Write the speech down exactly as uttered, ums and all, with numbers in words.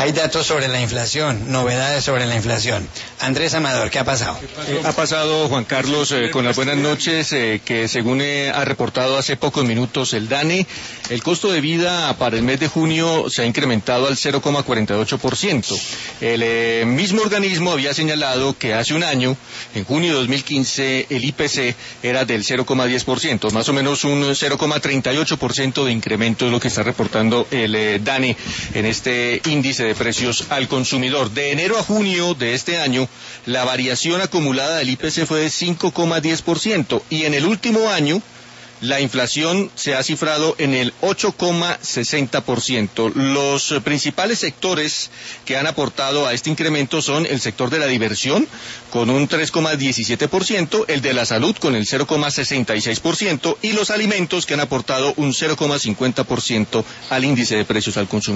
Hay datos sobre la inflación, novedades sobre la inflación. Andrés Amador, ¿qué ha pasado? Eh, ha pasado, Juan Carlos, eh, con las buenas noches, eh, que según eh, ha reportado hace pocos minutos el DANE, el costo de vida para el mes de junio se ha incrementado al cero coma cuarenta y ocho por ciento. El eh, mismo organismo había señalado que hace un año, en junio de dos mil quince, el I P C era del cero coma diez por ciento, más o menos un cero coma treinta y ocho por ciento de incremento es lo que está reportando el eh, DANE en este índice de precios al consumidor. De enero a junio de este año, la variación acumulada del I P C fue de cinco coma diez por ciento y en el último año la inflación se ha cifrado en el ocho coma sesenta por ciento. Los principales sectores que han aportado a este incremento son el sector de la diversión, con un tres coma diecisiete por ciento, el de la salud, con el cero coma sesenta y seis por ciento, y los alimentos, que han aportado un cero coma cincuenta por ciento al índice de precios al consumidor.